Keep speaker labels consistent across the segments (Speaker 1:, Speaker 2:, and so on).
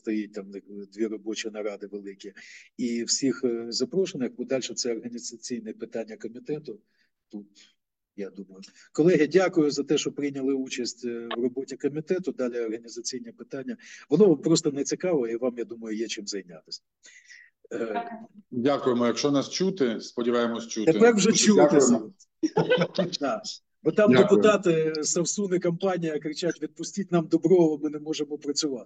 Speaker 1: стоїть, там дві робочі наради великі, і всіх запрошених. Подальше це організаційне питання комітету. Тут, я думаю. Колеги, дякую за те, що прийняли участь в роботі комітету. Далі організаційні питання. Воно просто не цікаво, і вам, я думаю, є чим зайнятися.
Speaker 2: Дякуємо. Якщо нас чути, сподіваємось чути.
Speaker 1: Тепер вже чути.
Speaker 2: Да.
Speaker 1: Бо там депутати Совсун і компанія кричать: відпустіть нам Дуброву, ми не можемо працювати.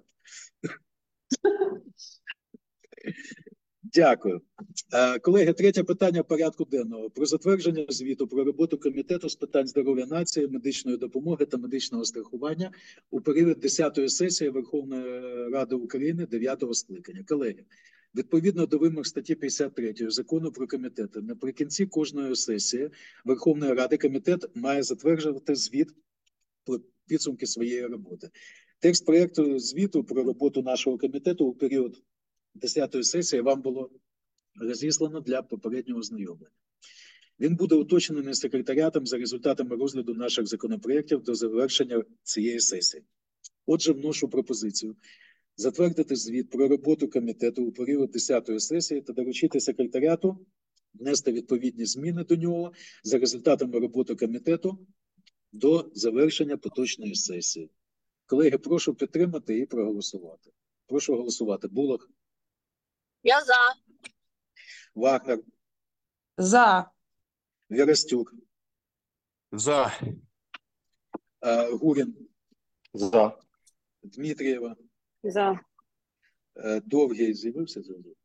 Speaker 1: Дякую. Колеги, третє питання порядку денного. Про затвердження звіту про роботу Комітету з питань здоров'я нації, медичної допомоги та медичного страхування у період 10-ї сесії Верховної Ради України 9-го скликання. Колеги, відповідно до вимог статті 53 Закону про комітети, наприкінці кожної сесії Верховної Ради комітет має затверджувати звіт про підсумки своєї роботи. Текст проєкту звіту про роботу нашого комітету у період 10-ї сесії вам було розіслано для попереднього ознайомлення. Він буде уточнений секретаріатом за результатами розгляду наших законопроєктів до завершення цієї сесії. Отже, вношу пропозицію затвердити звіт про роботу комітету у період 10-ї сесії та доручити секретаріату внести відповідні зміни до нього за результатами роботи комітету до завершення поточної сесії. Колеги, прошу підтримати і проголосувати. Прошу голосувати. Булах.
Speaker 3: Я за.
Speaker 1: Вагнер.
Speaker 4: За.
Speaker 1: Вірастюк.
Speaker 5: За.
Speaker 1: Гурін.
Speaker 5: За.
Speaker 1: Дмитрієва.
Speaker 3: За.
Speaker 1: Довгий з'явився?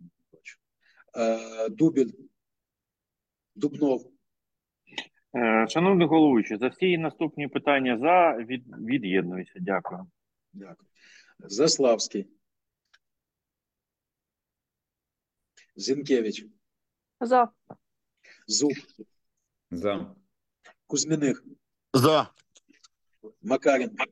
Speaker 1: Дубіль. Дубнов.
Speaker 6: Шановний головуючий, за всі наступні питання за, від'єднуюся. Дякую.
Speaker 1: Дякую. Заславський. Зінкевич.
Speaker 4: За.
Speaker 1: Зуб.
Speaker 5: За.
Speaker 1: Кузьміних.
Speaker 5: За.
Speaker 1: Макаренко.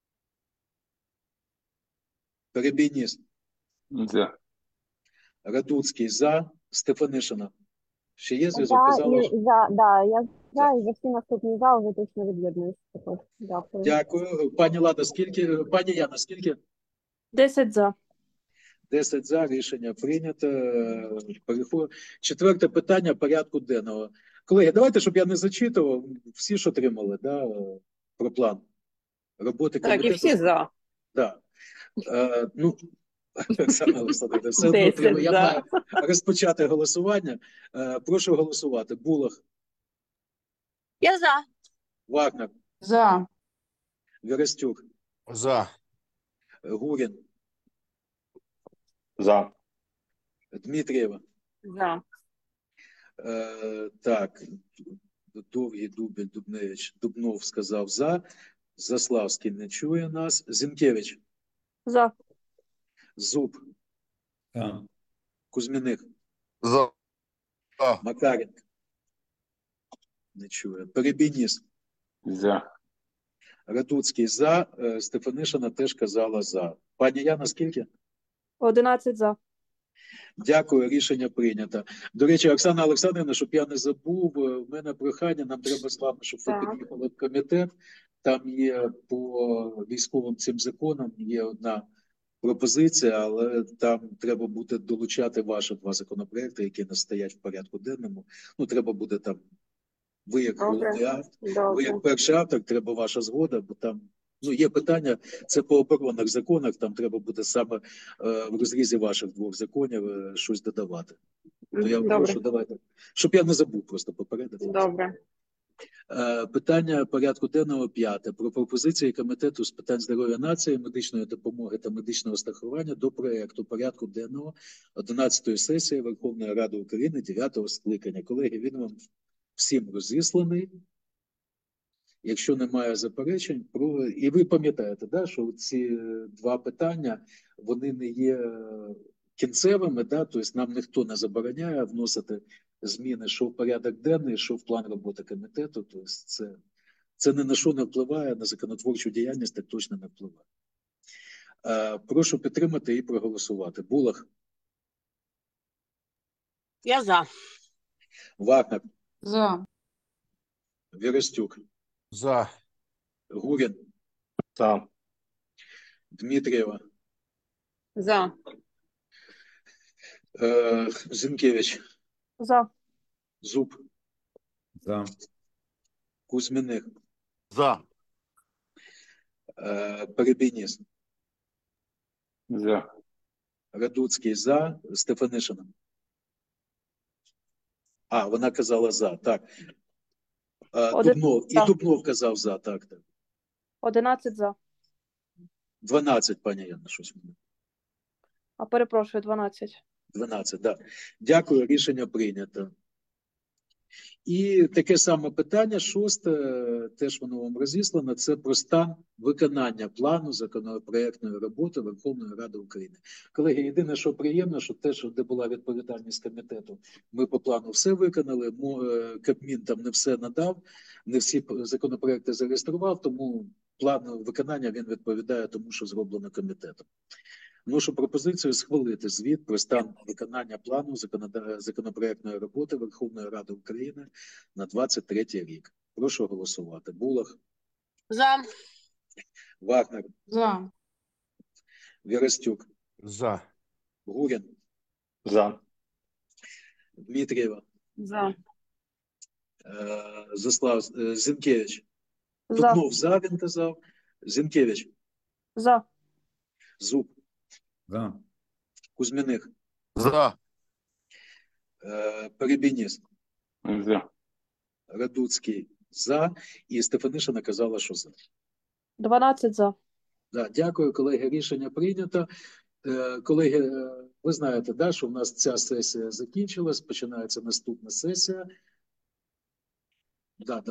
Speaker 1: Перебійніс.
Speaker 5: За.
Speaker 1: Радуцький. За. Стефанишина. Ще є зв'язок?
Speaker 7: Я за, і за всі наступні за, вже точно від'єднуюся. Дякую.
Speaker 1: Дякую. Пані Лада, скільки? Пані Яна, скільки?
Speaker 4: 10 за.
Speaker 1: 10 за, рішення прийнято. Четверте питання порядку денного. Колеги, давайте, щоб я не зачитував, всі ж отримали, да, про план роботи комітету.
Speaker 3: Так, і всі за.
Speaker 1: Да. Ну, Оксана Олександрівна, все одно треба. Я маю розпочати голосування. Прошу голосувати. Булах.
Speaker 3: Я за.
Speaker 1: Вагнер.
Speaker 4: За.
Speaker 1: Вірастюк.
Speaker 5: За.
Speaker 1: Гурін.
Speaker 5: За.
Speaker 1: Дмитрієва.
Speaker 3: За.
Speaker 1: Так, Довгий, Дубіль, Дубневич, Дубнов сказав за. Заславський не чує нас. Зінкевич.
Speaker 4: За.
Speaker 1: Зуб.
Speaker 5: За.
Speaker 1: Кузьміних.
Speaker 5: За.
Speaker 1: Макаренко. Не чує. Перебійніс.
Speaker 5: За.
Speaker 1: Радуцький за. Стефанишина теж казала за. Пані Яна, скільки?
Speaker 4: 11 за.
Speaker 1: Дякую, рішення прийнято. До речі, Оксана Олександрівна, щоб я не забув, в мене прохання, нам треба з вами, щоб ви під'їхали в комітет. Там є по військовим цим законам, є одна пропозиція, але там треба буде долучати ваші два законопроекти, які не стоять в порядку денному. Ну, треба буде там, ви як головний автор, ви як перший автор, треба ваша згода, бо там, ну, є питання, це по оборонних законах, там треба буде саме в розрізі ваших двох законів щось додавати. То я прошу, давайте, щоб я не забув просто попередити.
Speaker 3: Добре.
Speaker 1: Питання порядку денного 5. Про пропозиції Комітету з питань здоров'я нації, медичної допомоги та медичного страхування до проєкту порядку денного 11-ї сесії Верховної Ради України 9-го скликання. Колеги, він вам всім розісланий. Якщо немає заперечень, і ви пам'ятаєте, да, що ці два питання, вони не є кінцевими, да, тобто нам ніхто не забороняє вносити зміни, що в порядок денний, що в план роботи комітету, тобто це ні на що не впливає, на законотворчу діяльність так точно не впливає. Прошу підтримати і проголосувати. Булах.
Speaker 3: Я за.
Speaker 1: Вагнер.
Speaker 4: За.
Speaker 1: Вірастюк.
Speaker 5: За.
Speaker 1: Гурін.
Speaker 5: За.
Speaker 1: Дмитрієва.
Speaker 3: За.
Speaker 1: Зінкевич,
Speaker 4: За.
Speaker 1: Зуб,
Speaker 2: За.
Speaker 1: Кузьміних,
Speaker 5: За.
Speaker 1: Перебійніс,
Speaker 2: За.
Speaker 1: Радуцький за, Стефанишина. Вона казала за, так. Дубнов, і
Speaker 4: за.
Speaker 1: Дубнов казав за, так.
Speaker 4: 11 за.
Speaker 1: 12, пані Яна, щось мене.
Speaker 4: Перепрошую, 12.
Speaker 1: 12, так. Дякую, рішення прийнято. І таке саме питання, 6, теж воно вам розіслано, це про стан виконання плану законопроектної роботи Верховної Ради України. Колеги, єдине, що приємно, що те, що де була відповідальність комітету, ми по плану все виконали, Кабмін там не все надав, не всі законопроекти зареєстрував, тому план виконання він відповідає тому, що зроблено комітетом. Вношу пропозицію схвалити звіт про стан виконання плану законопроектної роботи Верховної Ради України на 23 рік. Прошу голосувати. Булах,
Speaker 3: За.
Speaker 1: Вагнер,
Speaker 4: За.
Speaker 1: Вірастюк,
Speaker 5: За.
Speaker 1: Гурін,
Speaker 2: За.
Speaker 1: Дмитрієва,
Speaker 3: За.
Speaker 1: Заслав, Зінкевич.
Speaker 4: За.
Speaker 1: Дубнов за, він казав. Зінкевич,
Speaker 4: За.
Speaker 1: Зуб,
Speaker 2: За.
Speaker 1: Кузьміних,
Speaker 5: За.
Speaker 1: Перебійніс,
Speaker 2: За.
Speaker 1: Радуцький за, і Стефанишина казала, що за.
Speaker 4: 12 за.
Speaker 1: Да, дякую, колеги. Рішення прийнято. Колеги, ви знаєте, да, що в нас ця сесія закінчилась, починається наступна сесія. Да,